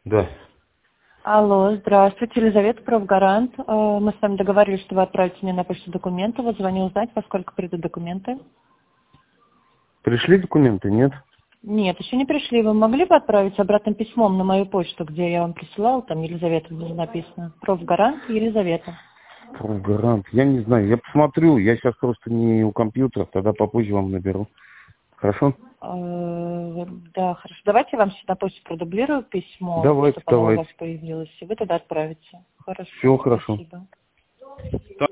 Да. Алло, здравствуйте, Елизавета, профгарант. Мы с вами договорились, что вы отправите мне на почту документы. Вот звоню узнать, во сколько придут документы. Пришли документы, нет? Нет, еще не пришли. Вы могли бы отправить обратным письмом на мою почту, где я вам присылала, там Елизавета было написано. Профгарант Елизавета. Профгарант. Я не знаю, я посмотрю. Я сейчас просто не у компьютера, тогда попозже вам наберу. Хорошо? Да, хорошо. Давайте я вам на почту продублирую письмо, Давайте, чтобы оно у вас давайте. появилось, и вы тогда отправите. Хорошо, Все хорошо. спасибо.